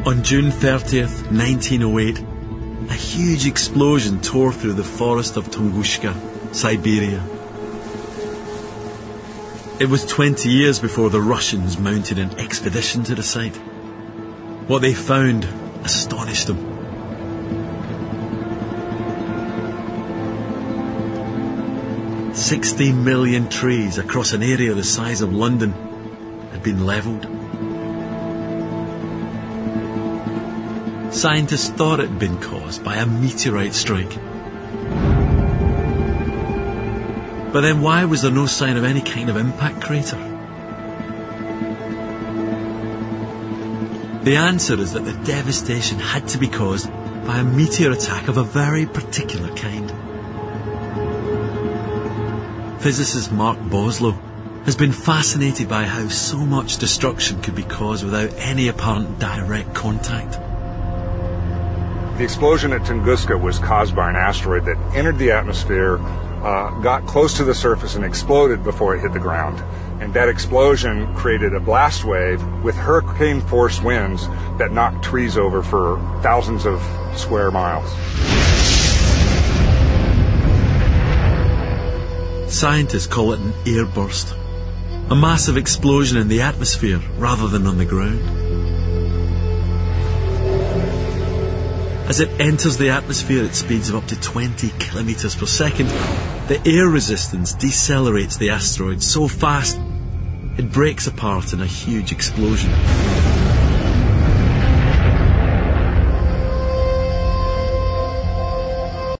On June 30th, 1908, a huge explosion tore through the forest of Tunguska, Siberia. It was 20 years before the Russians mounted an expedition to the site. What they found astonished them. "60 million trees across an area the size of London had been levelled. Scientists thought it had been caused by a meteorite strike. But then why was there no sign of any kind of impact crater? The answer is that the devastation had to be caused by a meteor attack of a very particular kind. Physicist Mark Boslow has been fascinated by how so much destruction could be caused without any apparent direct contact. The explosion at Tunguska was caused by an asteroid that entered the atmosphere, got close to the surface and exploded before it hit the ground. And that explosion created a blast wave with hurricane-force winds that knocked trees over for thousands of square miles. Scientists call it an airburst, a massive explosion in the atmosphere rather than on the ground. As it enters the atmosphere at speeds of up to 20 kilometers per second, the air resistance decelerates the asteroid so fast it breaks apart in a huge explosion.